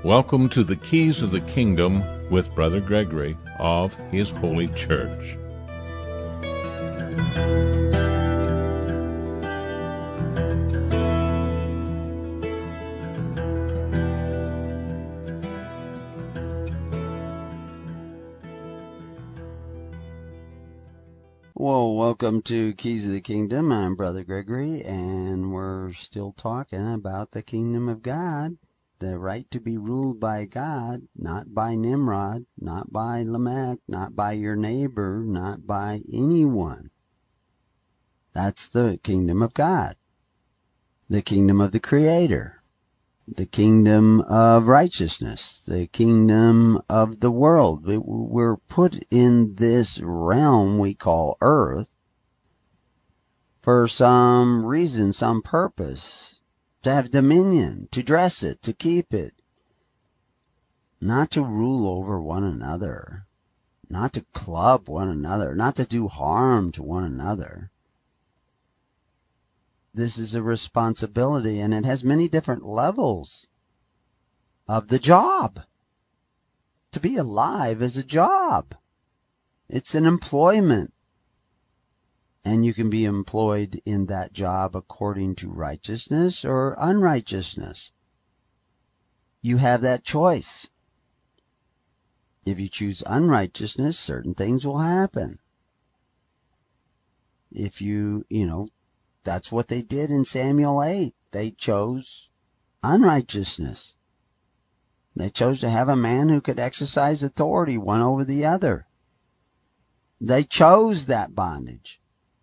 Welcome to the Keys of the Kingdom with Brother Gregory of His Holy Church. Well, welcome to Keys of the Kingdom. I'm Brother Gregory, and we're still talking about the kingdom of God, the right to be ruled by God, not by Nimrod, not by Lamech, not by your neighbor, not by anyone. That's the kingdom of God, the kingdom of the Creator, the kingdom of righteousness, the kingdom of the world. We're put in this realm we call earth for some reason, some purpose, to have dominion, to dress it, to keep it, not to rule over one another, not to club one another, not to do harm to one another. This is a responsibility, and it has many different levels of the job. To be alive is a job. It's an employment. And you can be employed in that job according to righteousness or unrighteousness. You have that choice. If you choose unrighteousness, certain things will happen. If that's what they did in Samuel 8. They chose unrighteousness. They chose to have a man who could exercise authority one over the other. They chose that bondage.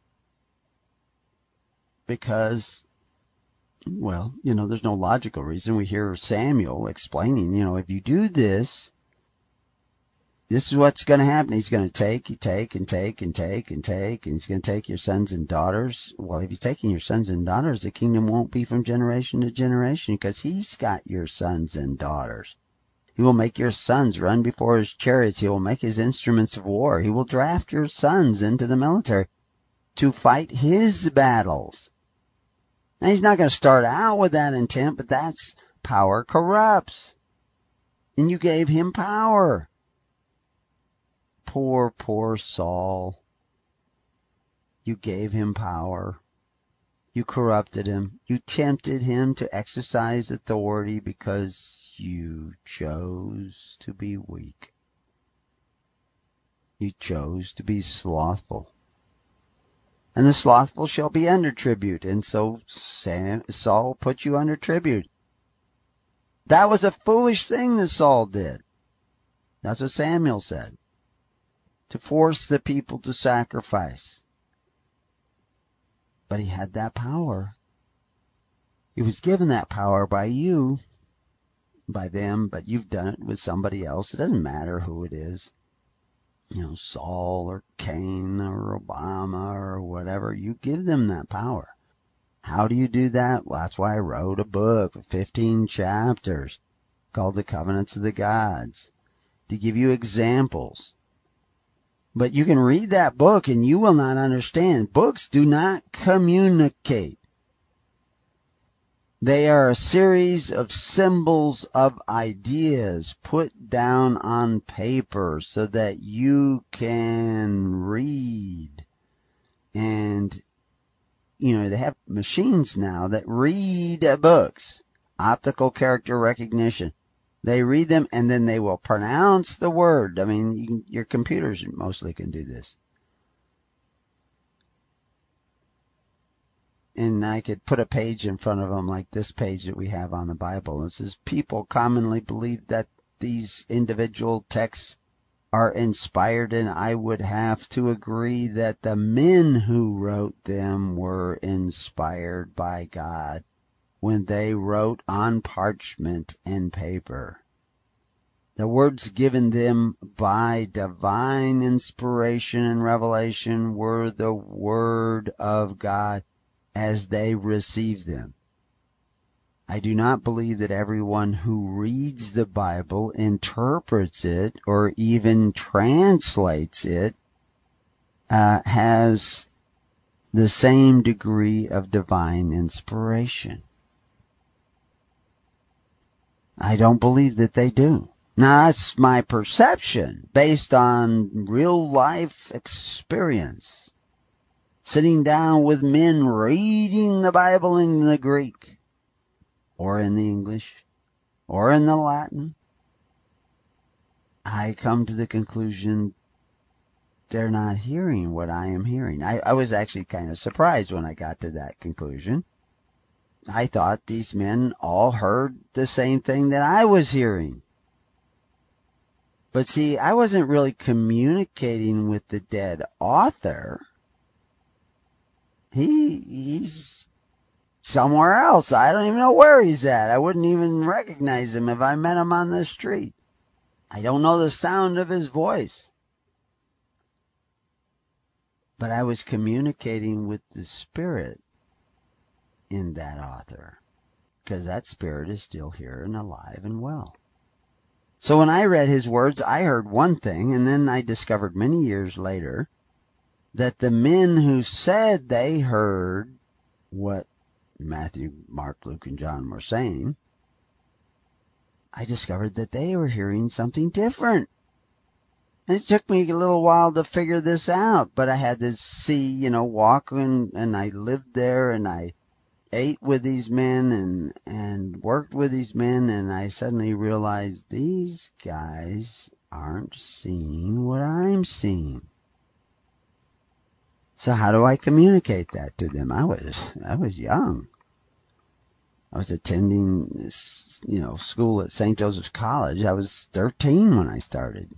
Because, there's no logical reason. We hear Samuel explaining, if you do this, this is what's going to happen. He's going to take, and he's going to take your sons and daughters. Well, if he's taking your sons and daughters, the kingdom won't be from generation to generation because he's got your sons and daughters. He will make your sons run before his chariots. He will make his instruments of war. He will draft your sons into the military to fight his battles. Now, he's not going to start out with that intent, but that's power corrupts. And you gave him power. Poor Saul. You gave him power. You corrupted him. You tempted him to exercise authority because you chose to be weak. You chose to be slothful. And the slothful shall be under tribute. And so Saul put you under tribute. That was a foolish thing that Saul did. That's what Samuel said. To force the people to sacrifice. But he had that power. He was given that power by you, by them, but you've done it with somebody else. It doesn't matter who it is. Saul or Cain or Obama or whatever. You give them that power. How do you do that? Well, that's why I wrote a book, 15 chapters, called The Covenants of the Gods, to give you examples. But you can read that book and you will not understand. Books do not communicate. They are a series of symbols of ideas put down on paper so that you can read. And, they have machines now that read books, optical character recognition. They read them and then they will pronounce the word. Your computers mostly can do this. And I could put a page in front of them like this page that we have on the Bible. It says, people commonly believe that these individual texts are inspired, and I would have to agree that the men who wrote them were inspired by God when they wrote on parchment and paper. The words given them by divine inspiration and revelation were the Word of God as they received them. I do not believe that everyone who reads the Bible interprets it or even translates it has the same degree of divine inspiration. I don't believe that they do. Now, that's my perception based on real life experience. Sitting down with men reading the Bible in the Greek, or in the English, or in the Latin, I come to the conclusion they're not hearing what I am hearing. I was actually kind of surprised when I got to that conclusion. I thought these men all heard the same thing that I was hearing. But see, I wasn't really communicating with the dead author. He's somewhere else. I don't even know where he's at. I wouldn't even recognize him if I met him on the street. I don't know the sound of his voice. But I was communicating with the spirit in that author, because that spirit is still here and alive and well. So when I read his words, I heard one thing, and then I discovered many years later that the men who said they heard what Matthew, Mark, Luke, and John were saying, I discovered that they were hearing something different. And it took me a little while to figure this out, but I had to see, walk and I lived there and I ate with these men and worked with these men, and I suddenly realized these guys aren't seeing what I'm seeing. So how do I communicate that to them? I was young. I was attending this, school at St. Joseph's College. I was 13 when I started.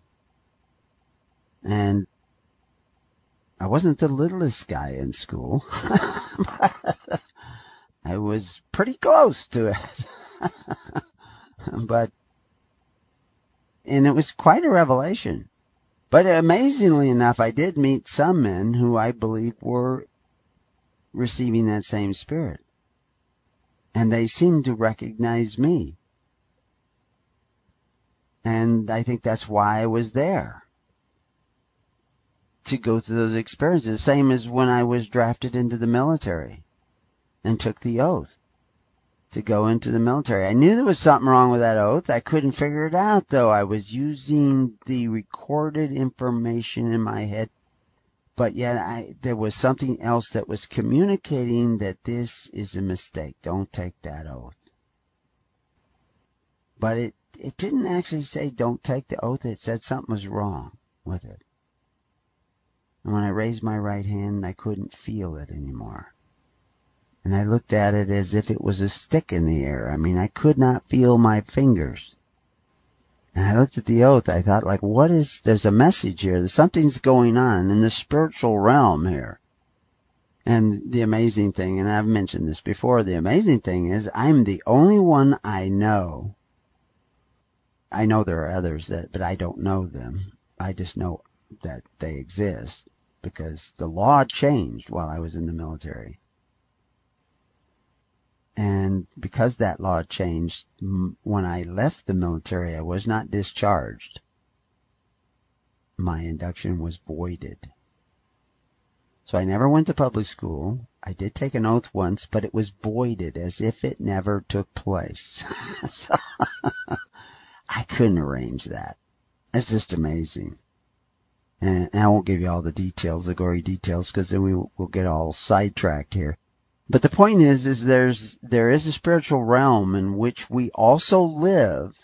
And I wasn't the littlest guy in school. I was pretty close to it. And it was quite a revelation. But amazingly enough, I did meet some men who I believe were receiving that same spirit. And they seemed to recognize me. And I think that's why I was there. To go through those experiences. Same as when I was drafted into the military and took the oath to go into the military. I knew there was something wrong with that oath. I couldn't figure it out, though. I was using the recorded information in my head, but yet there was something else that was communicating that this is a mistake. Don't take that oath. But it didn't actually say don't take the oath. It said something was wrong with it. And when I raised my right hand, I couldn't feel it anymore. And I looked at it as if it was a stick in the air. I mean, I could not feel my fingers. And I looked at the oath. I thought, there's a message here. Something's going on in the spiritual realm here. And the amazing thing, and I've mentioned this before, the amazing thing is I'm the only one I know. I know there are others but I don't know them. I just know that they exist because the law changed while I was in the military. And because that law changed, when I left the military, I was not discharged. My induction was voided. So I never went to public school. I did take an oath once, but it was voided as if it never took place. So I couldn't arrange that. It's just amazing. And I won't give you all the details, the gory details, because then we'll get all sidetracked here. But the point is there is a spiritual realm in which we also live,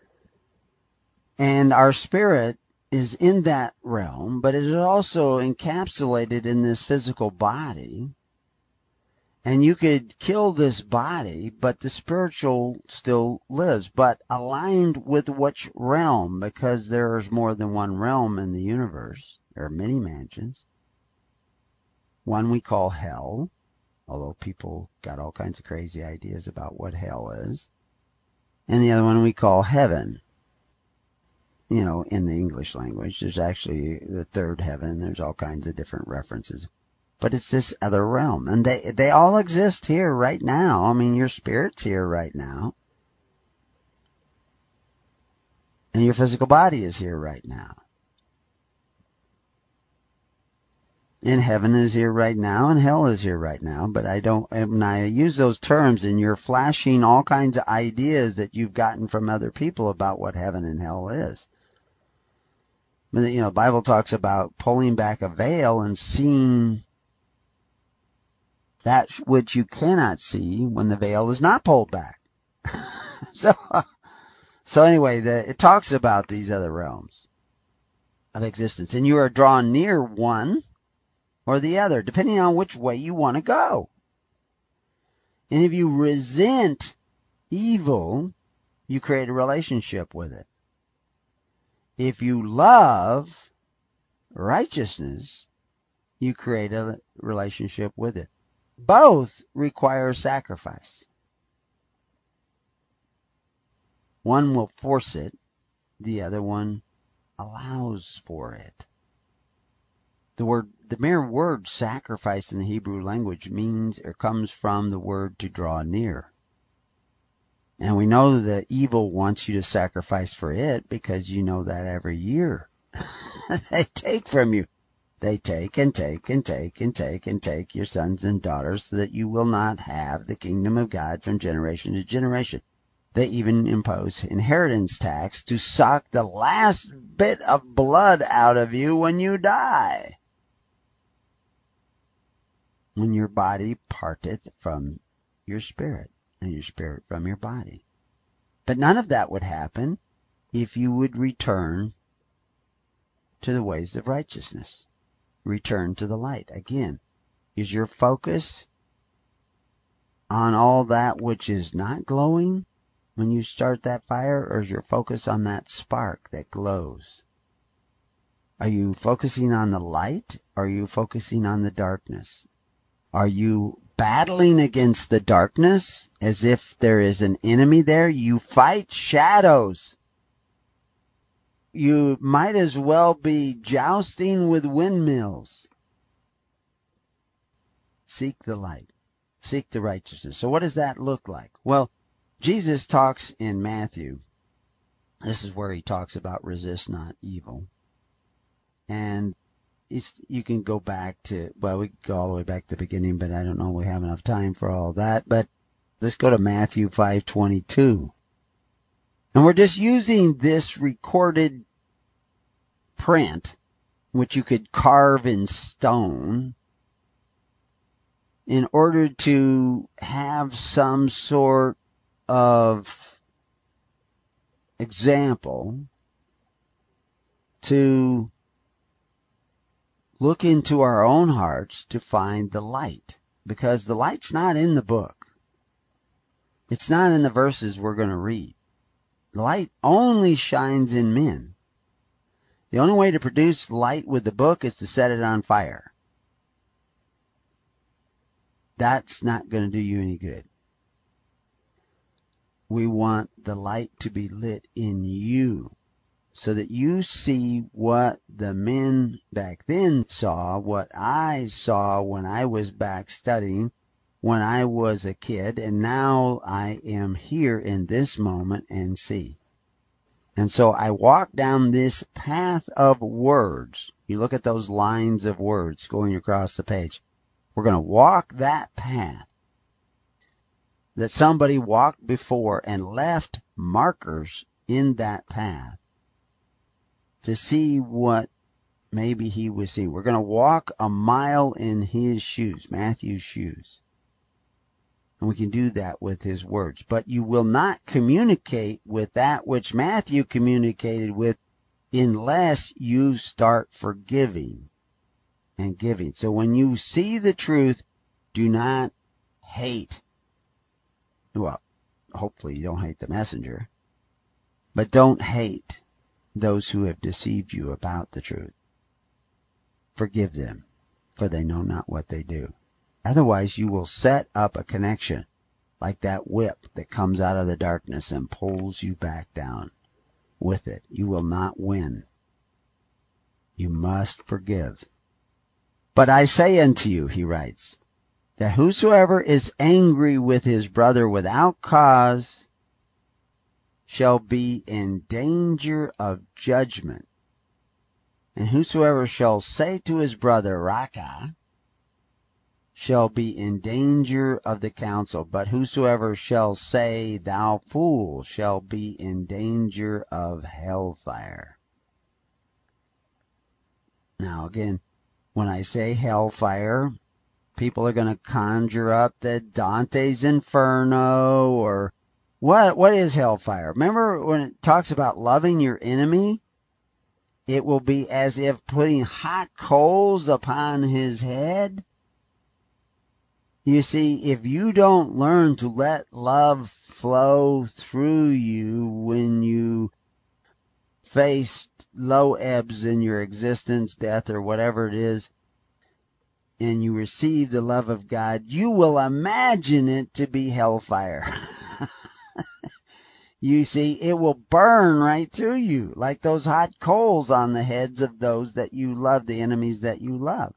and our spirit is in that realm, but it is also encapsulated in this physical body. And you could kill this body, but the spiritual still lives, but aligned with which realm, because there is more than one realm in the universe. There are many mansions. One we call hell, although people got all kinds of crazy ideas about what hell is. And the other one we call heaven. In the English language, there's actually the third heaven. There's all kinds of different references. But it's this other realm. And they all exist here right now. I mean, your spirit's here right now. And your physical body is here right now. And heaven is here right now, and hell is here right now. But when I use those terms, and you're flashing all kinds of ideas that you've gotten from other people about what heaven and hell is. The Bible talks about pulling back a veil and seeing that which you cannot see when the veil is not pulled back. So anyway, it talks about these other realms of existence, and you are drawn near one or the other, depending on which way you want to go. And if you resent evil, you create a relationship with it. If you love righteousness, you create a relationship with it. Both require sacrifice. One will force it, the other one allows for it. The mere word sacrifice in the Hebrew language means or comes from the word to draw near. And we know that evil wants you to sacrifice for it because you know that every year they take from you. They take and take and take and take and take your sons and daughters so that you will not have the kingdom of God from generation to generation. They even impose inheritance tax to suck the last bit of blood out of you when you die. When your body parteth from your spirit, and your spirit from your body. But none of that would happen if you would return to the ways of righteousness. Return to the light. Again, is your focus on all that which is not glowing when you start that fire, or is your focus on that spark that glows? Are you focusing on the light, or are you focusing on the darkness? Are you battling against the darkness as if there is an enemy there? You fight shadows. You might as well be jousting with windmills. Seek the light. Seek the righteousness. So what does that look like? Well, Jesus talks in Matthew. This is where he talks about resist not evil. And you can go back to, well, we could go all the way back to the beginning, but I don't know we have enough time for all that. But let's go to Matthew 5:22. And we're just using this recorded print, which you could carve in stone, in order to have some sort of example to look into our own hearts to find the light. Because the light's not in the book. It's not in the verses we're going to read. The light only shines in men. The only way to produce light with the book is to set it on fire. That's not going to do you any good. We want the light to be lit in you so that you see what the men back then saw, what I saw when I was back studying, when I was a kid, and now I am here in this moment and see. And so I walk down this path of words. You look at those lines of words going across the page. We're going to walk that path that somebody walked before and left markers in that path to see what maybe he was seeing. We're going to walk a mile in his shoes, Matthew's shoes. And we can do that with his words. But you will not communicate with that which Matthew communicated with unless you start forgiving and giving. So when you see the truth, do not hate. Well, hopefully you don't hate the messenger. But don't hate those who have deceived you about the truth. Forgive them, for they know not what they do. Otherwise, you will set up a connection like that whip that comes out of the darkness and pulls you back down with it. You will not win. You must forgive. But I say unto you, he writes, that whosoever is angry with his brother without cause shall be in danger of judgment. And whosoever shall say to his brother, Raca, shall be in danger of the council. But whosoever shall say, thou fool, shall be in danger of hellfire. Now again, when I say hellfire, people are going to conjure up the Dante's Inferno or what is hellfire? Remember when it talks about loving your enemy? It will be as if putting hot coals upon his head. You see, if you don't learn to let love flow through you when you face low ebbs in your existence, death, or whatever it is, and you receive the love of God, you will imagine it to be hellfire. You see, it will burn right through you like those hot coals on the heads of those that you love, the enemies that you love.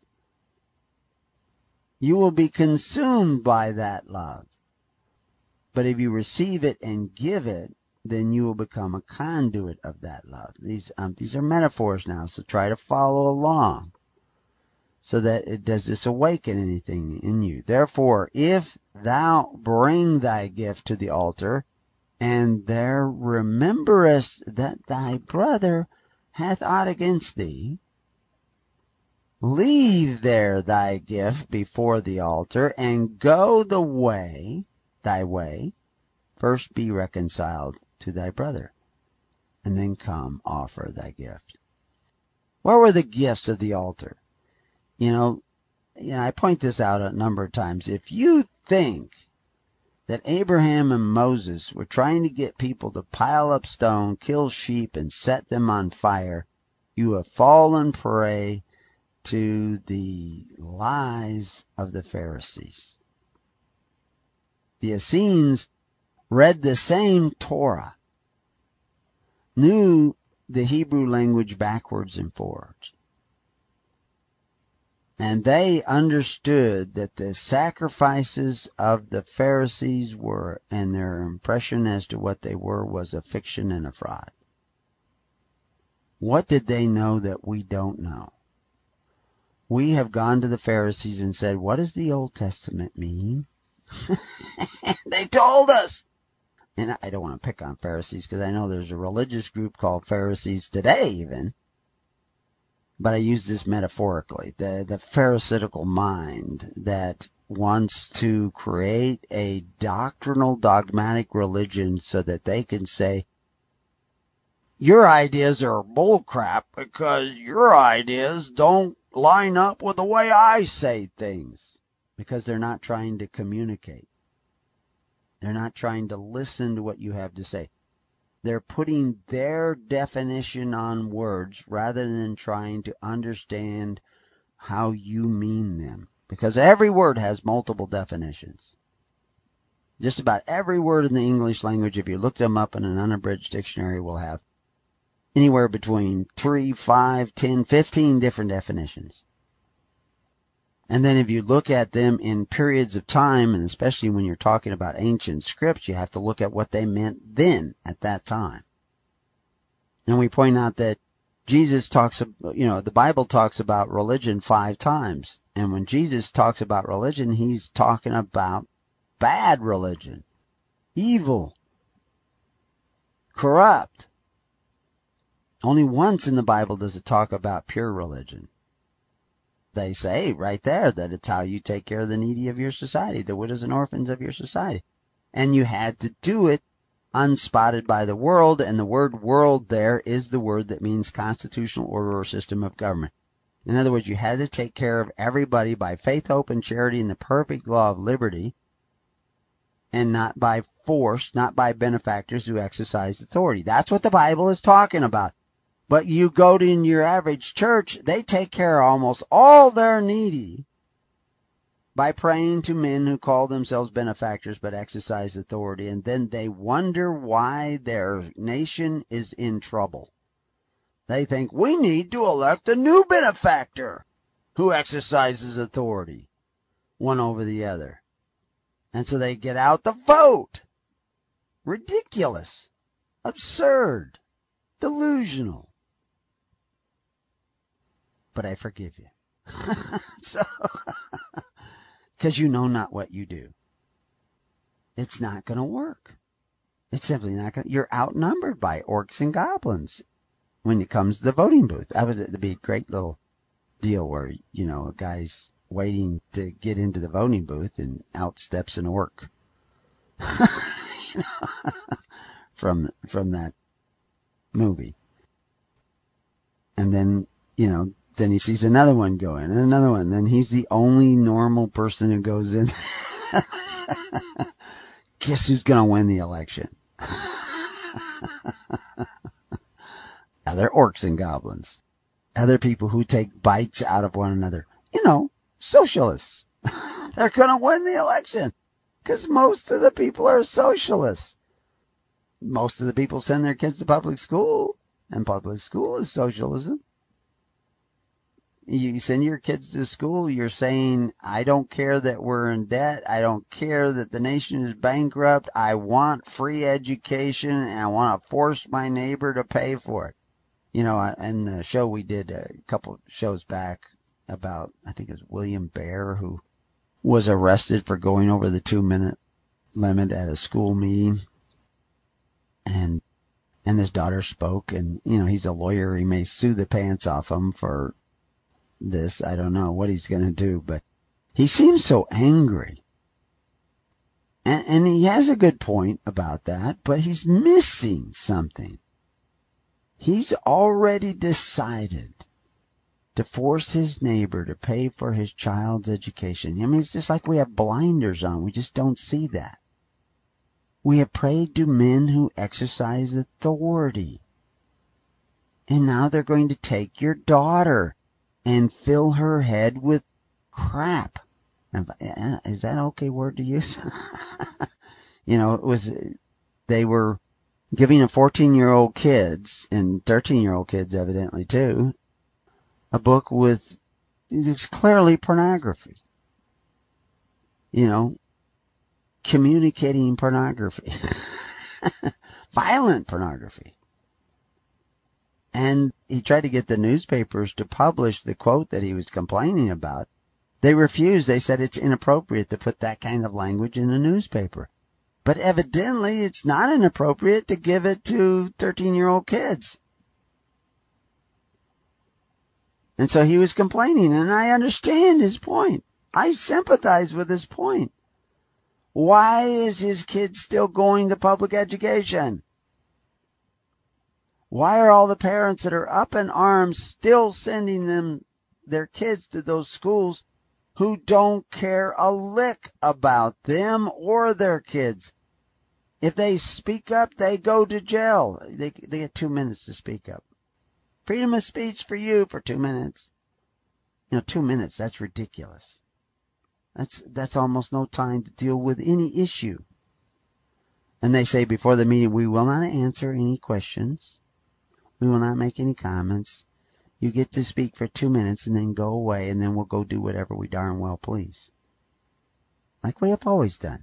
You will be consumed by that love. But if you receive it and give it, then you will become a conduit of that love. These are metaphors now, so try to follow along so that it does this awaken anything in you. Therefore, if thou bring thy gift to the altar, and there rememberest that thy brother hath aught against thee, leave there thy gift before the altar, and go thy way. First be reconciled to thy brother, and then come offer thy gift. What were the gifts of the altar? You know, I point this out a number of times. If you think that Abraham and Moses were trying to get people to pile up stone, kill sheep, and set them on fire, you have fallen prey to the lies of the Pharisees. The Essenes read the same Torah, knew the Hebrew language backwards and forwards, and they understood that the sacrifices of the Pharisees were, and their impression as to what they were, was a fiction and a fraud. What did they know that we don't know? We have gone to the Pharisees and said, what does the Old Testament mean? They told us. And I don't want to pick on Pharisees because I know there's a religious group called Pharisees today even. But I use this metaphorically. The Pharisaical mind that wants to create a doctrinal, dogmatic religion so that they can say, your ideas are bullcrap because your ideas don't line up with the way I say things. Because they're not trying to communicate. They're not trying to listen to what you have to say. They're putting their definition on words rather than trying to understand how you mean them. Because every word has multiple definitions. Just about every word in the English language, if you look them up in an unabridged dictionary, will have anywhere between 3, 5, 10, 15 different definitions. And then if you look at them in periods of time, and especially when you're talking about ancient scripts, you have to look at what they meant then at that time. And we point out that Jesus talks, the Bible talks about religion 5 times. And when Jesus talks about religion, he's talking about bad religion, evil, corrupt. Only once in the Bible does it talk about pure religion. They say right there that it's how you take care of the needy of your society, the widows and orphans of your society. And you had to do it unspotted by the world, and the word world there is the word that means constitutional order or system of government. In other words, you had to take care of everybody by faith, hope, and charity in the perfect law of liberty, and not by force, not by benefactors who exercise authority. That's what the Bible is talking about. But you go to your average church, they take care of almost all their needy by praying to men who call themselves benefactors but exercise authority, and then they wonder why their nation is in trouble. They think we need to elect a new benefactor who exercises authority, one over the other. And so they get out the vote. Ridiculous, absurd, delusional. but I forgive you. So, because you know not what you do. It's not going to work. It's simply not going to. You're outnumbered by orcs and goblins when it comes to the voting booth. It'd be a great little deal where, a guy's waiting to get into the voting booth and out steps an orc. From that movie. And then, then he sees another one go in and another one. Then he's the only normal person who goes in. Guess who's going to win the election? Other orcs and goblins. Other people who take bites out of one another. Socialists. They're going to win the election because most of the people are socialists. Most of the people send their kids to public school, and public school is socialism. You send your kids to school, you're saying, I don't care that we're in debt. I don't care that the nation is bankrupt. I want free education, and I want to force my neighbor to pay for it. In the show we did a couple shows back about, I think it was William Bear, who was arrested for going over the 2-minute limit at a school meeting. And his daughter spoke, and, he's a lawyer. He may sue the pants off him for this. I don't know what he's going to do, but he seems so angry. And he has a good point about that, but he's missing something. He's already decided to force his neighbor to pay for his child's education. It's just like we have blinders on. We just don't see that. We have prayed to men who exercise authority. And now they're going to take your daughter and fill her head with crap. Is that an okay word to use? They were giving a 14-year-old kids, and 13-year-old kids evidently too, a book with, it was clearly pornography. Communicating pornography. Violent pornography. And he tried to get the newspapers to publish the quote that he was complaining about. They refused. They said it's inappropriate to put that kind of language in a newspaper. But evidently it's not inappropriate to give it to 13-year-old kids. And so he was complaining, and I understand his point. I sympathize with his point. Why is his kid still going to public education? Why are all the parents that are up in arms still sending their kids to those schools who don't care a lick about them or their kids? If they speak up, they go to jail. They get 2 minutes to speak up. Freedom of speech for you for 2 minutes. 2 minutes, that's ridiculous. That's almost no time to deal with any issue. And they say before the meeting, we will not answer any questions. We will not make any comments. You get to speak for 2 minutes and then go away, and then we'll go do whatever we darn well please. Like we have always done.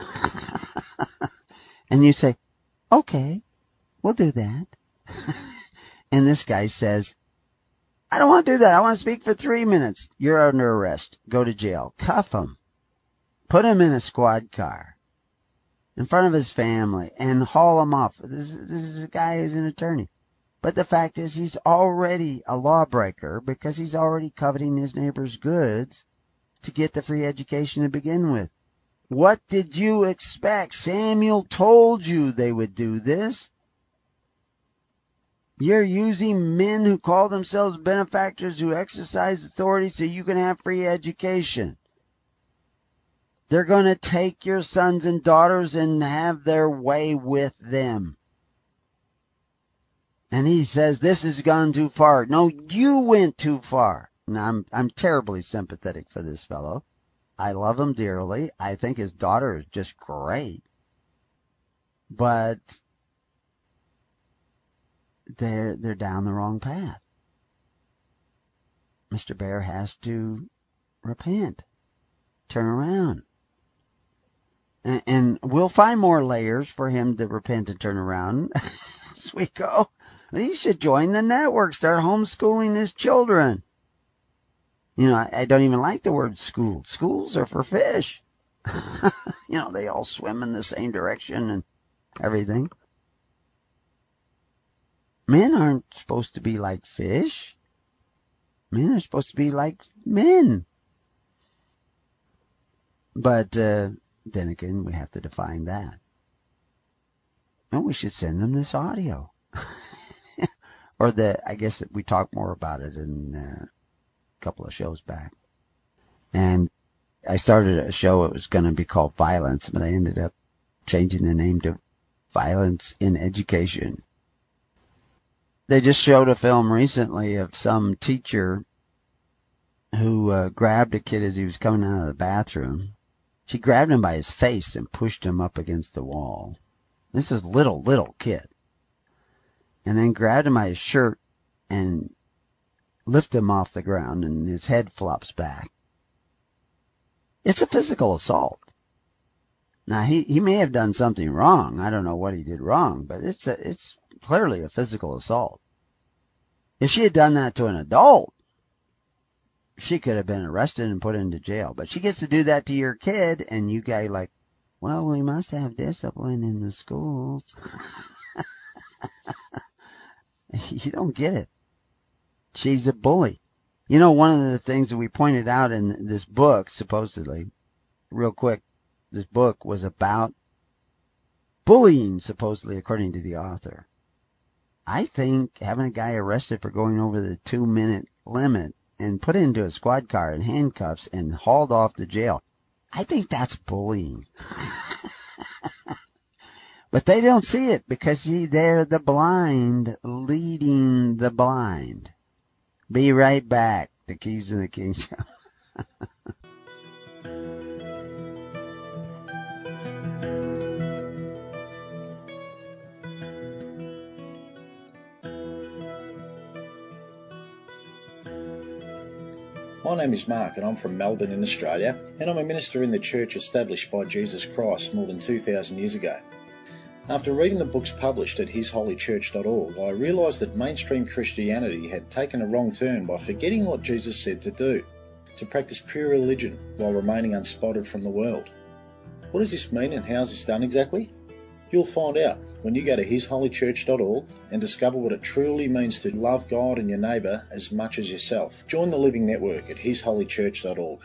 And you say, okay, we'll do that. And this guy says, I don't want to do that. I want to speak for 3 minutes. You're under arrest. Go to jail. Cuff him. Put him in a squad car in front of his family and haul him off. This is a guy who's an attorney. But the fact is he's already a lawbreaker because he's already coveting his neighbor's goods to get the free education to begin with. What did you expect? Samuel told you they would do this. You're using men who call themselves benefactors who exercise authority so you can have free education. They're going to take your sons and daughters and have their way with them. And he says, this has gone too far. No, you went too far. Now, I'm terribly sympathetic for this fellow. I love him dearly. I think his daughter is just great. But they're down the wrong path. Mr. Bear has to repent. Turn around. And we'll find more layers for him to repent and turn around as we go. He should join the network, start homeschooling his children. I don't even like the word school. Schools are for fish. They all swim in the same direction and everything. Men aren't supposed to be like fish. Men are supposed to be like men. But then again, we have to define that. And we should send them this audio. Or I guess we talked more about it in a couple of shows back. And I started a show, it was going to be called Violence, but I ended up changing the name to Violence in Education. They just showed a film recently of some teacher who grabbed a kid as he was coming out of the bathroom. She grabbed him by his face and pushed him up against the wall. This is little kid. And then grabbed him by his shirt and lifted him off the ground, and his head flops back. It's a physical assault. Now, he may have done something wrong. I don't know what he did wrong, but it's clearly a physical assault. If she had done that to an adult, she could have been arrested and put into jail. But she gets to do that to your kid, and you guys like, well, we must have discipline in the schools. You don't get it. She's a bully. One of the things that we pointed out in this book, supposedly, real quick, this book was about bullying, supposedly, according to the author. I think having a guy arrested for going over the 2-minute limit and put into a squad car in handcuffs and hauled off to jail, I think that's bullying. But they don't see it because, they're the blind leading the blind. Be right back. The Keys of the King Show. My name is Mark and I'm from Melbourne in Australia, and I'm a minister in the church established by Jesus Christ more than 2,000 years ago. After reading the books published at hisholychurch.org, I realised that mainstream Christianity had taken a wrong turn by forgetting what Jesus said to do, to practice pure religion while remaining unspotted from the world. What does this mean and how is this done exactly? You'll find out when you go to hisholychurch.org and discover what it truly means to love God and your neighbour as much as yourself. Join the Living Network at hisholychurch.org.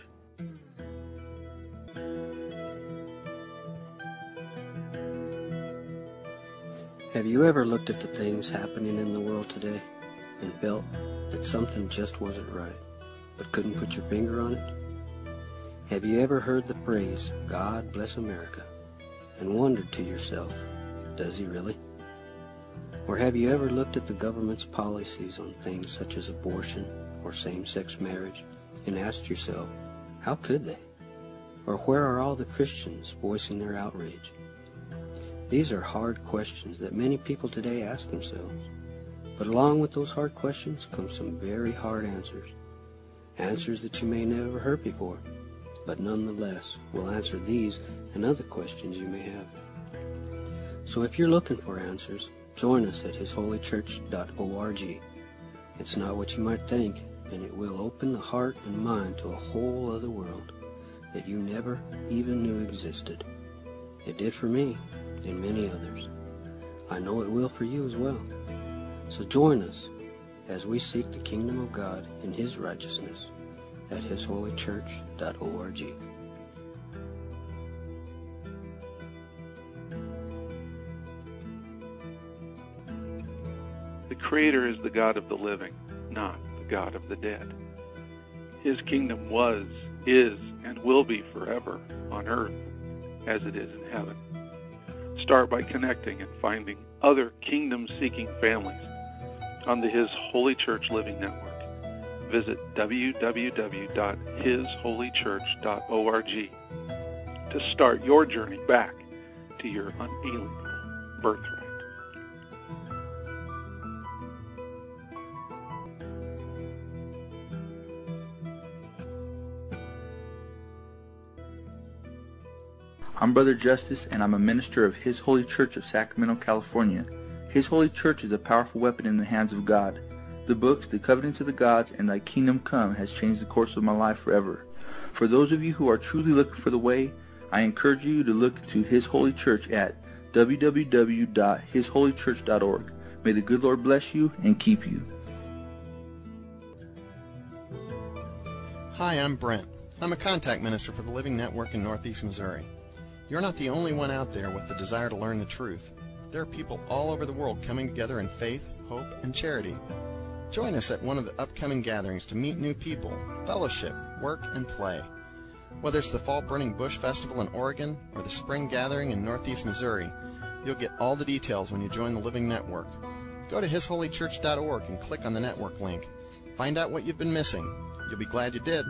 Have you ever looked at the things happening in the world today and felt that something just wasn't right, but couldn't put your finger on it? Have you ever heard the phrase, God bless America, and wondered to yourself, does he really? Or have you ever looked at the government's policies on things such as abortion or same-sex marriage and asked yourself, how could they? Or where are all the Christians voicing their outrage? These are hard questions that many people today ask themselves. But along with those hard questions come some very hard answers. Answers that you may never heard before, but nonetheless will answer these and other questions you may have. So if you're looking for answers, join us at hisholychurch.org. It's not what you might think, and it will open the heart and mind to a whole other world that you never even knew existed. It did for me and many others. I know it will for you as well. So join us as we seek the kingdom of God and his righteousness at hisholychurch.org. The Creator is the God of the living, not the God of the dead. His kingdom was, is, and will be forever on earth as it is in heaven. Start by connecting and finding other kingdom-seeking families on the His Holy Church Living Network. Visit www.hisholychurch.org to start your journey back to your unalienable birthright. I'm Brother Justice, and I'm a minister of His Holy Church of Sacramento, California. His Holy Church is a powerful weapon in the hands of God. The books, The Covenants of the Gods, and Thy Kingdom Come has changed the course of my life forever. For those of you who are truly looking for the way, I encourage you to look to His Holy Church at www.hisholychurch.org. May the good Lord bless you and keep you. Hi, I'm Brent. I'm a contact minister for the Living Network in Northeast Missouri. You're not the only one out there with the desire to learn the truth. There are people all over the world coming together in faith, hope, and charity. Join us at one of the upcoming gatherings to meet new people, fellowship, work, and play. Whether it's the Fall Burning Bush Festival in Oregon or the Spring Gathering in Northeast Missouri, you'll get all the details when you join the Living Network. Go to hisholychurch.org and click on the network link. Find out what you've been missing. You'll be glad you did.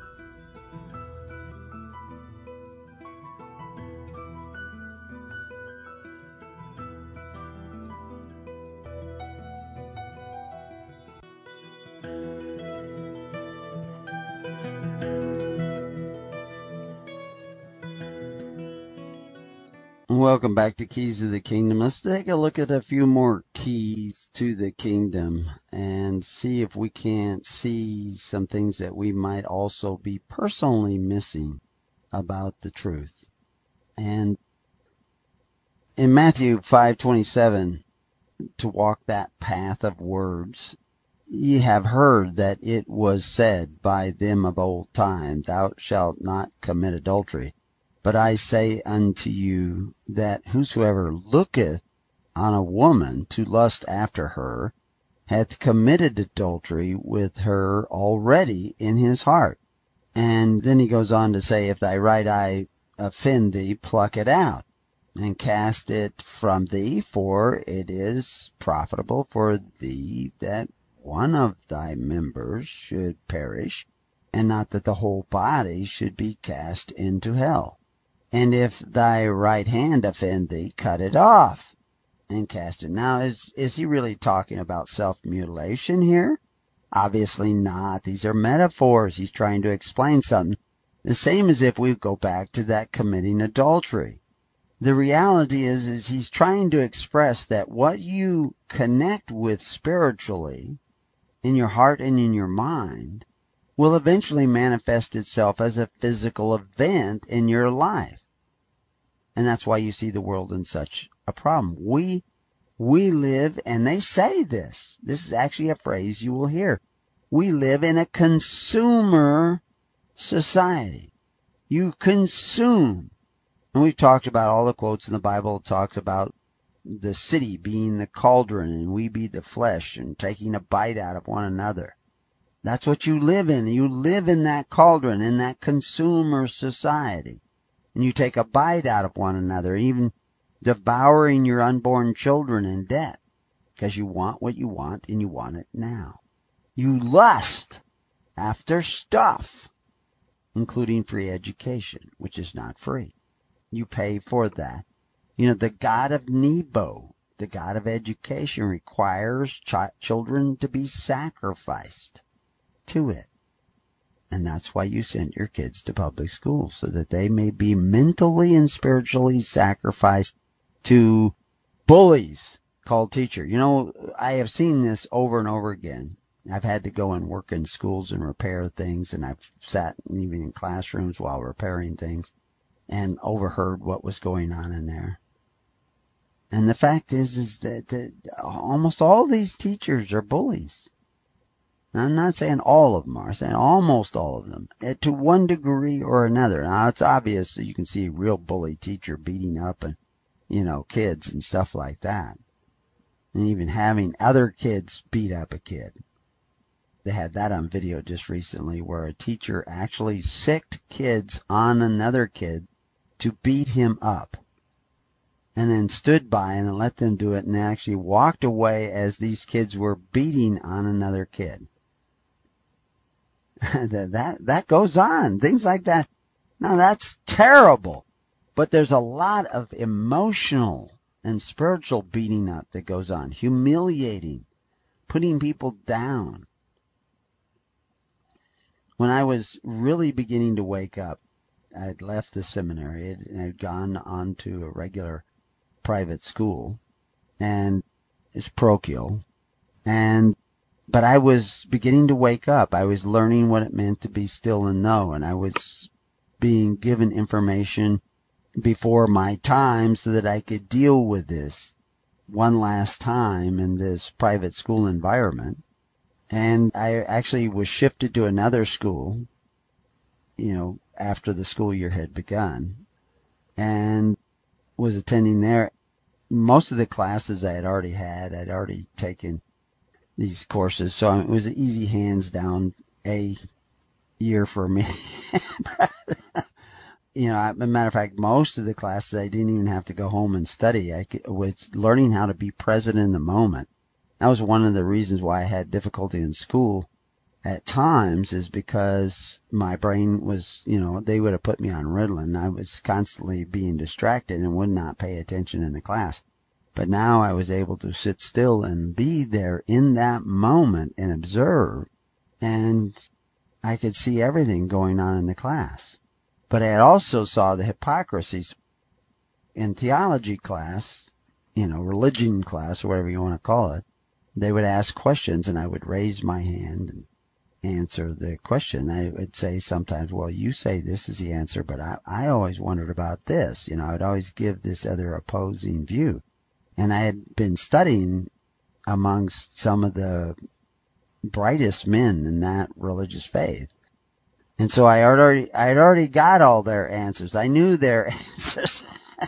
Welcome back to Keys of the Kingdom. Let's take a look at a few more keys to the kingdom and see if we can't see some things that we might also be personally missing about the truth. And in Matthew 5:27, to walk that path of words, ye have heard that it was said by them of old time, thou shalt not commit adultery. But I say unto you that whosoever looketh on a woman to lust after her hath committed adultery with her already in his heart. And then he goes on to say, if thy right eye offend thee, pluck it out, and cast it from thee, for it is profitable for thee that one of thy members should perish, and not that the whole body should be cast into hell. And if thy right hand offend thee, cut it off and cast it. Now, is he really talking about self-mutilation here? Obviously not. These are metaphors. He's trying to explain something. The same as if we go back to that committing adultery. The reality is he's trying to express that what you connect with spiritually in your heart and in your mind will eventually manifest itself as a physical event in your life. And that's why you see the world in such a problem. We live, and they say this. This is actually a phrase you will hear. We live in a consumer society. You consume. And we've talked about all the quotes in the Bible. It talks about the city being the cauldron and we be the flesh and taking a bite out of one another. That's what you live in. You live in that cauldron, in that consumer society. And you take a bite out of one another, even devouring your unborn children in debt, because you want what you want and you want it now. You lust after stuff, including free education, which is not free. You pay for that. You know, the God of Nebo, the God of education, requires children to be sacrificed to it. And that's why you send your kids to public school, so that they may be mentally and spiritually sacrificed to bullies called teacher. You know, I have seen this over and over again. I've had to go and work in schools and repair things, and I've sat even in classrooms while repairing things and overheard what was going on in there. And the fact is that almost all these teachers are bullies. I'm not saying all of them are. I'm saying almost all of them, to one degree or another. Now, it's obvious that you can see a real bully teacher beating up, and kids and stuff like that, and even having other kids beat up a kid. They had that on video just recently, where a teacher actually sicked kids on another kid to beat him up, and then stood by and let them do it, and they actually walked away as these kids were beating on another kid. That goes on. Things like that. Now, that's terrible. But there's a lot of emotional and spiritual beating up that goes on. Humiliating. Putting people down. When I was really beginning to wake up, I'd left the seminary and I'd gone on to a regular private school. And it's parochial. And But I was beginning to wake up. I was learning what it meant to be still and know, and I was being given information before my time so that I could deal with this one last time in this private school environment. And I actually was shifted to another school, after the school year had begun, and was attending there. Most of the classes I'd already taken these courses, so it was an easy hands down A year for me. As a matter of fact, most of the classes I didn't even have to go home and study. I was learning how to be present in the moment. That was one of the reasons why I had difficulty in school at times, is because my brain was, they would have put me on Ritalin. I was constantly being distracted and would not pay attention in the class. But now I was able to sit still and be there in that moment and observe, and I could see everything going on in the class. But I also saw the hypocrisies in theology class, religion class, or whatever you want to call it. They would ask questions and I would raise my hand and answer the question. I would say sometimes, well, you say this is the answer, but I always wondered about this. I would always give this other opposing view. And I had been studying amongst some of the brightest men in that religious faith. And so I had already got all their answers. I knew their answers.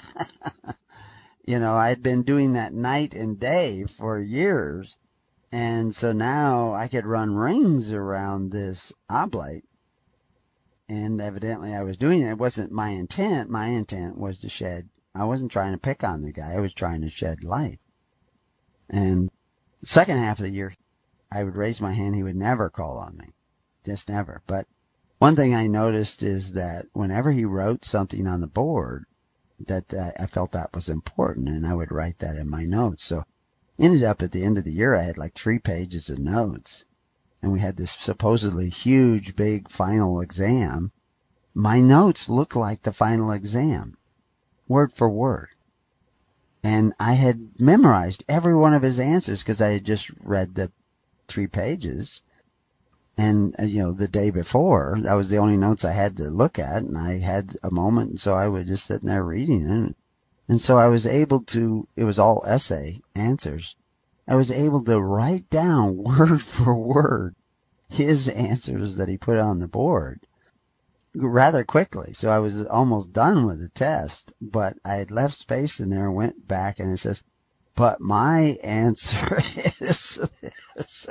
I'd been doing that night and day for years. And so now I could run rings around this oblate. And evidently I was doing it. It wasn't my intent. My intent was to shed. I wasn't trying to pick on the guy. I was trying to shed light. And the second half of the year, I would raise my hand. He would never call on me. Just never. But one thing I noticed is that whenever he wrote something on the board, that I felt that was important, and I would write that in my notes. So ended up at the end of the year, I had like 3 pages of notes, and we had this supposedly huge, big final exam. My notes looked like the final exam, word for word. And I had memorized every one of his answers because I had just read the 3 pages. And, the day before, that was the only notes I had to look at, and I had a moment, and so I was just sitting there reading it. And so I was able to, it was all essay answers. I was able to write down word for word his answers that he put on the board rather quickly. So I was almost done with the test, but I had left space in there and went back, and it says, but my answer is this.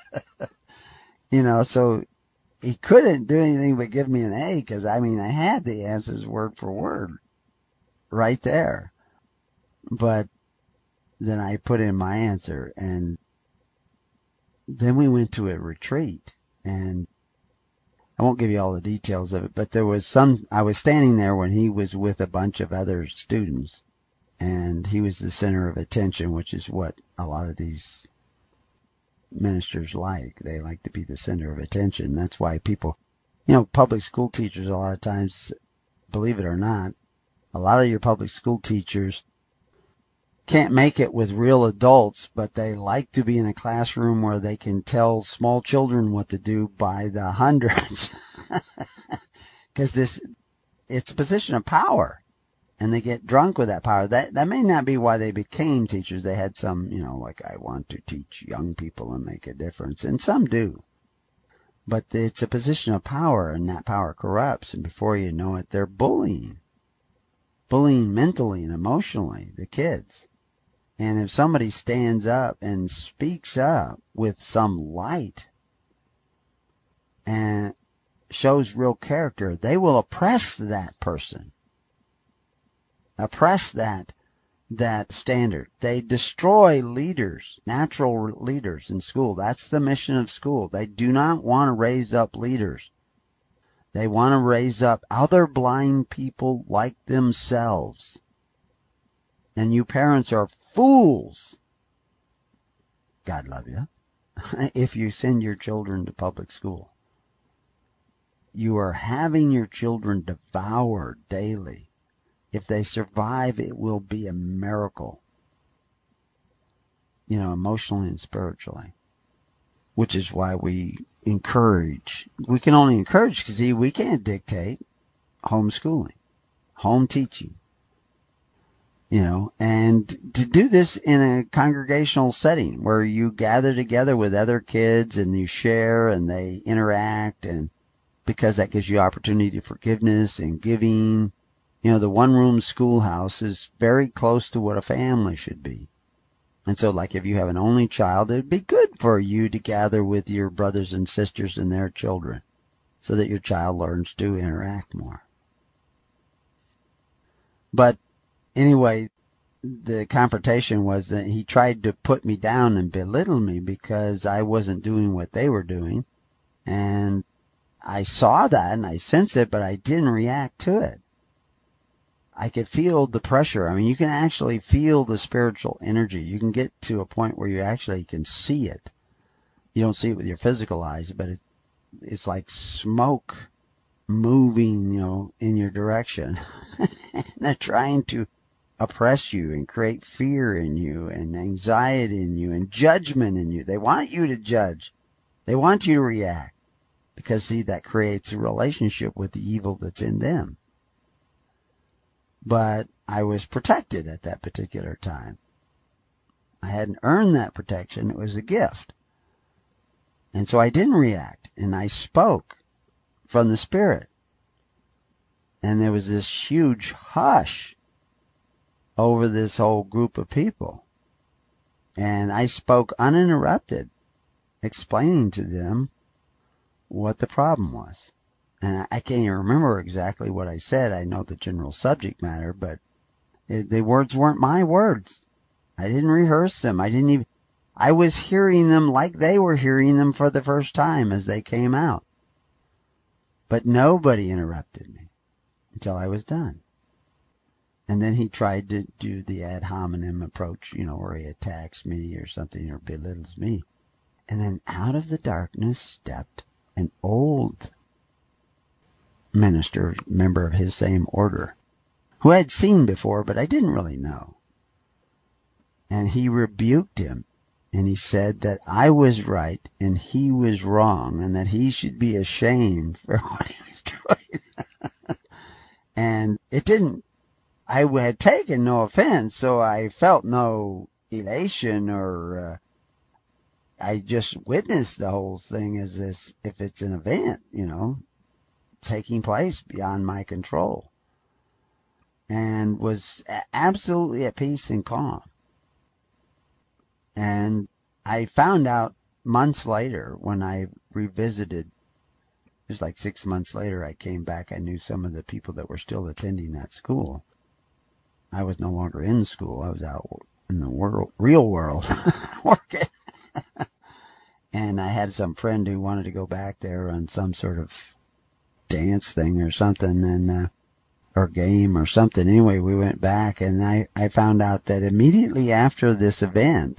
So he couldn't do anything but give me an A because, I had the answers word for word right there. But then I put in my answer, and then we went to a retreat, and I won't give you all the details of it, but I was standing there when he was with a bunch of other students, and he was the center of attention, which is what a lot of these ministers like. They like to be the center of attention. That's why people, public school teachers, a lot of times, believe it or not, a lot of your public school teachers can't make it with real adults, but they like to be in a classroom where they can tell small children what to do by the hundreds. Because it's a position of power, and they get drunk with that power. That may not be why they became teachers. They had some, like, I want to teach young people and make a difference, and some do. But it's a position of power, and that power corrupts, and before you know it, they're bullying mentally and emotionally the kids. And if somebody stands up and speaks up with some light and shows real character, they will oppress that person. Oppress that standard. They destroy leaders, natural leaders in school. That's the mission of school. They do not want to raise up leaders. They want to raise up other blind people like themselves. And you parents are fools, God love you, if you send your children to public school. You are having your children devoured daily. If they survive, it will be a miracle, emotionally and spiritually. which is why we encourage. We can only encourage because, see, we can't dictate homeschooling, home teaching, and to do this in a congregational setting where you gather together with other kids and you share and they interact, and because that gives you opportunity for forgiveness and giving. The one-room schoolhouse is very close to what a family should be. And so, like, if you have an only child, it'd be good for you to gather with your brothers and sisters and their children so that your child learns to interact more. But anyway, the confrontation was that he tried to put me down and belittle me because I wasn't doing what they were doing. And I saw that and I sensed it, but I didn't react to it. I could feel the pressure. I mean, you can actually feel the spiritual energy. You can get to a point where you actually can see it. You don't see it with your physical eyes, but it's like smoke moving, in your direction. And they're trying to oppress you and create fear in you and anxiety in you and judgment in you. They want you to judge. They want you to react because, see, that creates a relationship with the evil that's in them. But I was protected at that particular time. I hadn't earned that protection. It was a gift. And so I didn't react, and I spoke from the Spirit. And there was this huge hush over this whole group of people. And I spoke uninterrupted, explaining to them what the problem was. And I can't even remember exactly what I said. I know the general subject matter, but the words weren't my words. I didn't rehearse them. I was hearing them like they were hearing them for the first time as they came out. But nobody interrupted me until I was done. And then he tried to do the ad hominem approach, where he attacks me or something or belittles me. And then out of the darkness stepped an old minister, member of his same order, who I had seen before, but I didn't really know. And he rebuked him, and he said that I was right and he was wrong, and that he should be ashamed for what he was doing. And I had taken no offense, so I felt no elation or I just witnessed the whole thing as this, if it's an event, taking place beyond my control, and was absolutely at peace and calm. And I found out months later when I revisited, it was like 6 months later I came back, I knew some of the people that were still attending that school. I was no longer in school, I was out in the real world working. And I had some friend who wanted to go back there on some sort of dance thing or something, and or game or something. Anyway, we went back, and I found out that immediately after this event,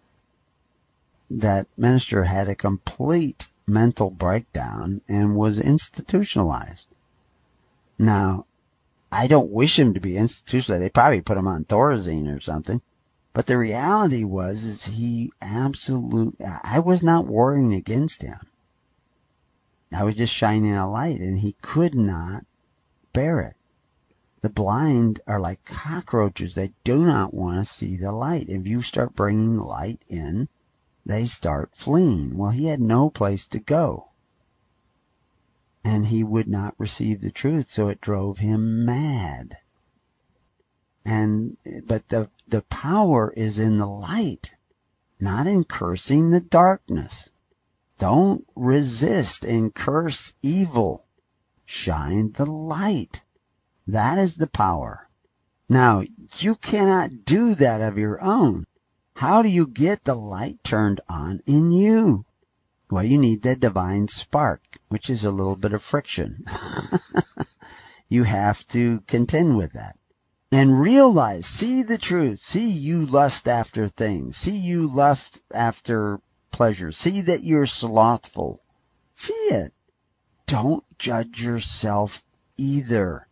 that minister had a complete mental breakdown and was institutionalized. Now, I don't wish him to be institutionalized. They probably put him on Thorazine or something. But the reality is he absolutely, I was not warring against him. I was just shining a light, and he could not bear it. The blind are like cockroaches. They do not want to see the light. If you start bringing light in, they start fleeing. Well, he had no place to go. And he would not receive the truth, so it drove him mad. But the power is in the light, not in cursing the darkness. Don't resist and curse evil. Shine the light. That is the power. Now, you cannot do that of your own. How do you get the light turned on in you? Well, you need the divine spark, which is a little bit of friction. You have to contend with that. And realize, see the truth. See you lust after things. See you lust after pleasure. See that you're slothful. See it. Don't judge yourself either.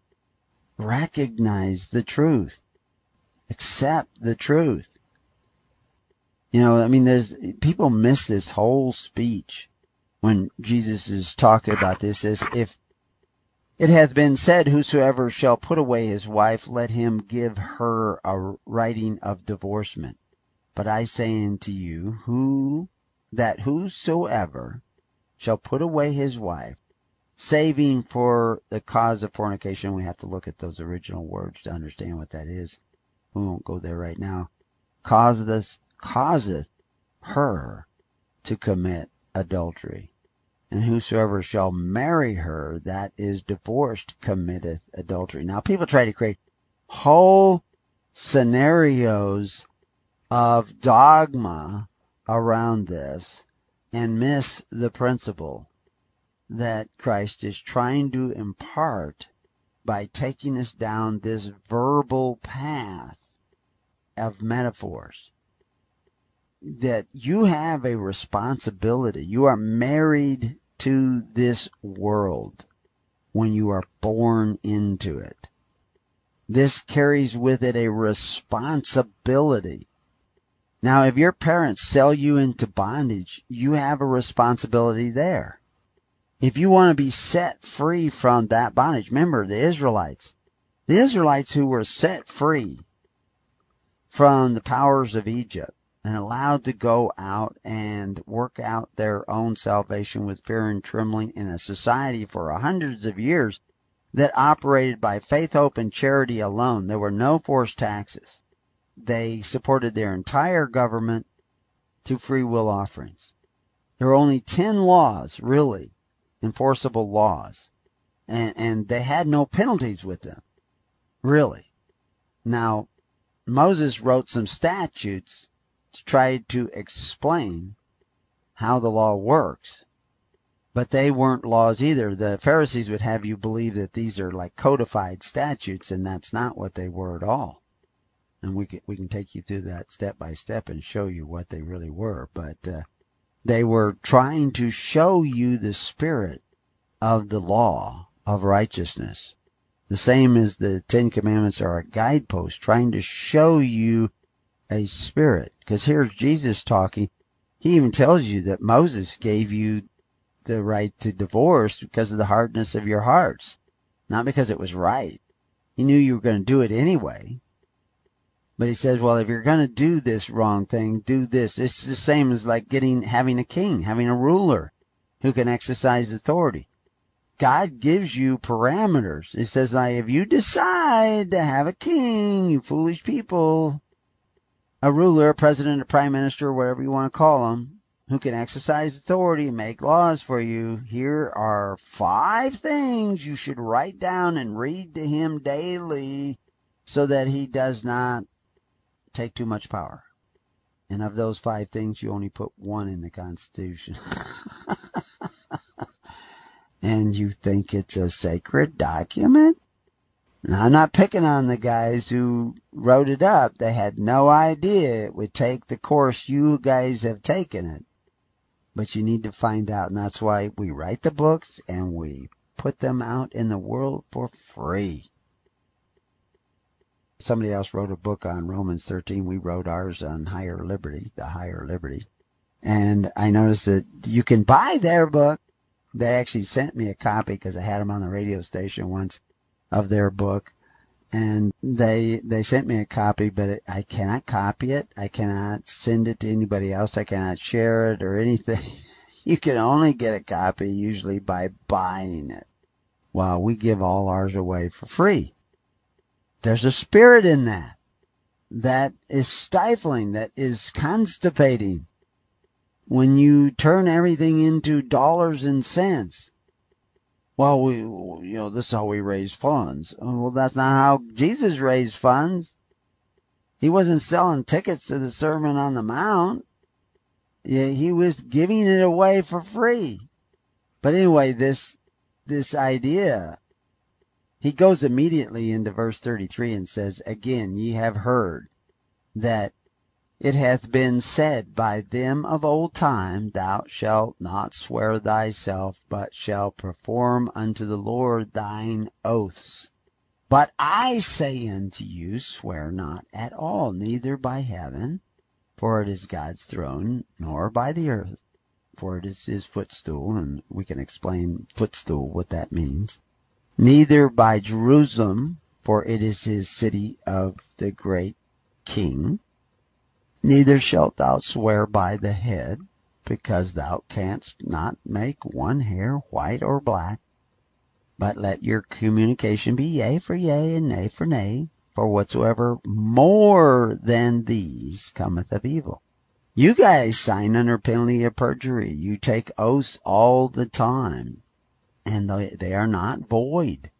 Recognize the truth. Accept the truth. You know, I mean, people miss this whole speech when Jesus is talking about this, as if it hath been said, whosoever shall put away his wife, let him give her a writing of divorcement. But I say unto you, that whosoever shall put away his wife, saving for the cause of fornication, we have to look at those original words to understand what that is. We won't go there right now. Causeth her to commit adultery. And whosoever shall marry her that is divorced committeth adultery. Now, people try to create whole scenarios of dogma around this and miss the principle that Christ is trying to impart by taking us down this verbal path of metaphors. That you have a responsibility. You are married to this world when you are born into it. This carries with it a responsibility. Now, if your parents sell you into bondage, you have a responsibility there. If you want to be set free from that bondage, remember the Israelites who were set free from the powers of Egypt, and allowed to go out and work out their own salvation with fear and trembling in a society for hundreds of years that operated by faith, hope, and charity alone. There were no forced taxes. They supported their entire government through free will offerings. There were only 10 laws, really, enforceable laws, and they had no penalties with them, really. Now, Moses wrote some statutes to try to explain how the law works. But they weren't laws either. The Pharisees would have you believe that these are like codified statutes, and that's not what they were at all. And we can take you through that step by step and show you what they really were. But they were trying to show you the spirit of the law of righteousness. The same as the 10 Commandments are a guidepost, trying to show you a spirit. Because here's Jesus talking. He even tells you that Moses gave you the right to divorce because of the hardness of your hearts, not because it was right. He knew you were going to do it anyway. But he says, well, if you're going to do this wrong thing, do this. It's the same as like having a king, having a ruler who can exercise authority. God gives you parameters. It says, like, if you decide to have a king, you foolish people, a ruler, a president, a prime minister, whatever you want to call them, who can exercise authority and make laws for you, here are 5 things you should write down and read to him daily so that he does not take too much power. And of those 5 things, you only put 1 in the Constitution. And you think it's a sacred document? Now, I'm not picking on the guys who wrote it up. They had no idea it would take the course you guys have taken it. But you need to find out, and that's why we write the books and we put them out in the world for free. Somebody else wrote a book on Romans 13. We wrote ours on Higher Liberty, the Higher Liberty. And I noticed that you can buy their book. They actually sent me a copy because I had them on the radio station once of their book. And they sent me a copy, but I cannot copy it. I cannot send it to anybody else. I cannot share it or anything. You can only get a copy usually by buying it. Well, we give all ours away for free. There's a spirit in that is stifling, that is constipating. When you turn everything into dollars and cents, well, this is how we raise funds. Well, that's not how Jesus raised funds. He wasn't selling tickets to the Sermon on the Mount. He was giving it away for free. But anyway, this idea, he goes immediately into verse 33 and says, again, ye have heard that it hath been said by them of old time, thou shalt not swear thyself, but shalt perform unto the Lord thine oaths. But I say unto you, swear not at all, neither by heaven, for it is God's throne, nor by the earth, for it is his footstool, and we can explain footstool, what that means. Neither by Jerusalem, for it is his city of the great King. Neither shalt thou swear by the head, because thou canst not make one hair white or black. But let your communication be yea for yea, and nay for nay, for whatsoever more than these cometh of evil. You guys sign under penalty of perjury. You take oaths all the time, and they are not void.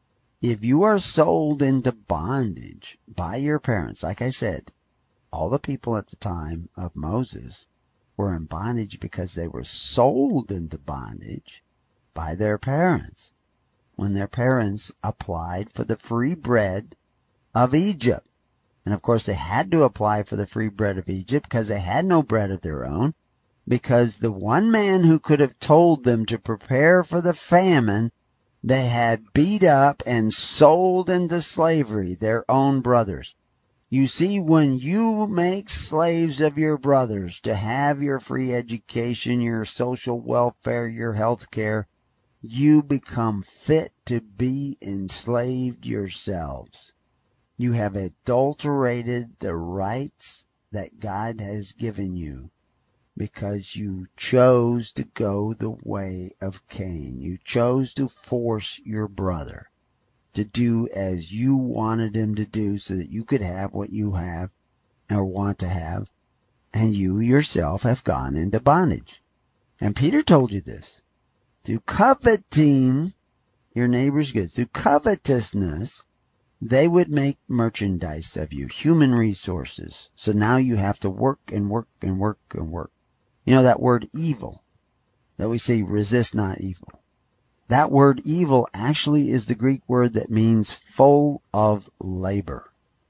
If you are sold into bondage by your parents, like I said, all the people at the time of Moses were in bondage because they were sold into bondage by their parents, when their parents applied for the free bread of Egypt. And of course they had to apply for the free bread of Egypt because they had no bread of their own, because the one man who could have told them to prepare for the famine, they had beat up and sold into slavery, their own brothers. You see, when you make slaves of your brothers to have your free education, your social welfare, your health care, you become fit to be enslaved yourselves. You have adulterated the rights that God has given you because you chose to go the way of Cain. You chose to force your brother to do as you wanted him to do so that you could have what you have or want to have, and you yourself have gone into bondage. And Peter told you this. Through coveting your neighbor's goods, through covetousness, they would make merchandise of you, human resources. So now you have to work and work and work and work. You know that word evil, that we say resist not evil. That word evil actually is the Greek word that means full of labor.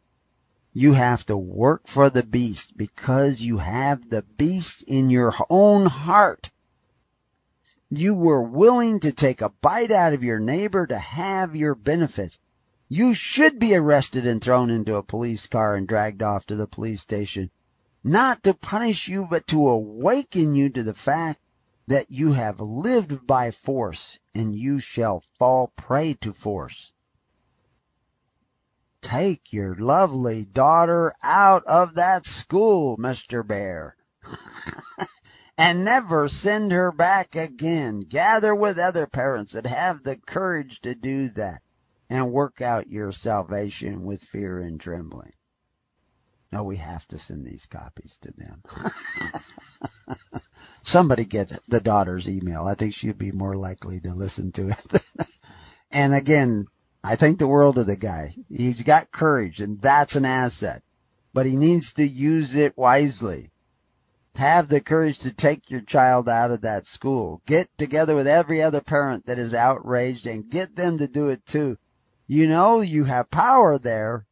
You have to work for the beast because you have the beast in your own heart. You were willing to take a bite out of your neighbor to have your benefits. You should be arrested and thrown into a police car and dragged off to the police station, not to punish you, but to awaken you to the fact that you have lived by force, and you shall fall prey to force. Take your lovely daughter out of that school, Mr. Bear, and never send her back again. Gather with other parents that have the courage to do that, and work out your salvation with fear and trembling. No, we have to send these copies to them. Somebody get the daughter's email. I think she'd be more likely to listen to it. And again, I think the world of the guy. He's got courage, and that's an asset. But he needs to use it wisely. Have the courage to take your child out of that school. Get together with every other parent that is outraged and get them to do it too. You know you have power there.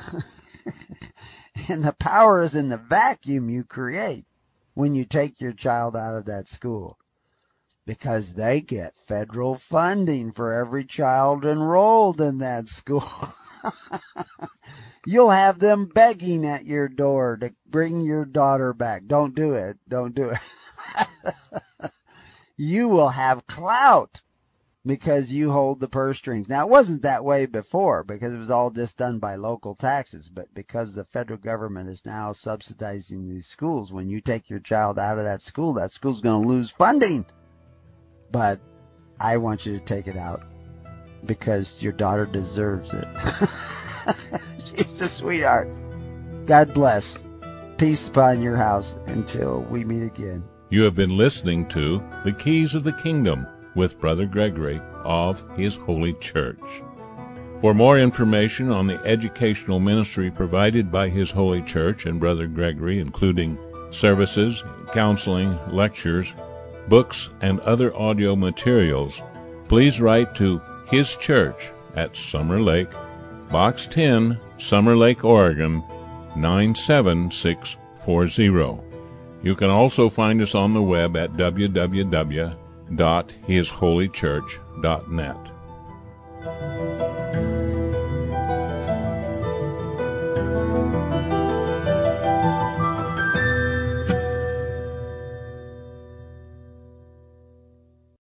And the power is in the vacuum you create when you take your child out of that school, because they get federal funding for every child enrolled in that school. You'll have them begging at your door to bring your daughter back. Don't do it. Don't do it. You will have clout because you hold the purse strings. Now, it wasn't that way before because it was all just done by local taxes, but because the federal government is now subsidizing these schools, when you take your child out of that school's going to lose funding. But I want you to take it out because your daughter deserves it. She's a sweetheart. God bless. Peace upon your house until we meet again. You have been listening to The Keys of the Kingdom with Brother Gregory of His Holy Church. For more information on the educational ministry provided by His Holy Church and Brother Gregory, including services, counseling, lectures, books, and other audio materials, please write to His Church at Summer Lake, Box 10, Summer Lake, Oregon, 97640. You can also find us on the web at www.hisholychurch.net.